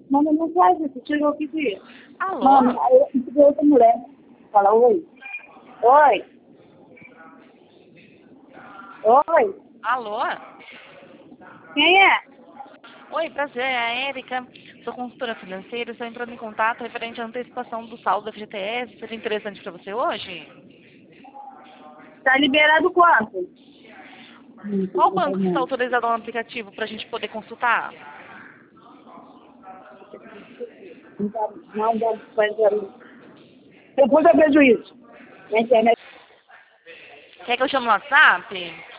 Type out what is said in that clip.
Manda mensagem, você chegou aqui dia. Alô? Mano, aí eu consegui outra mulher. Fala, oi. Oi. Oi. Alô? Quem é? Oi, prazer, é a Érica. Sou consultora financeira, estou entrando em contato referente à antecipação do saldo da FGTS. Seria interessante para você hoje? Tá liberado quanto? Qual banco que está autorizado no aplicativo para a gente poder consultar? Não dá fazer. Depois eu vejo isso. Na internet. Quer que eu chame no WhatsApp?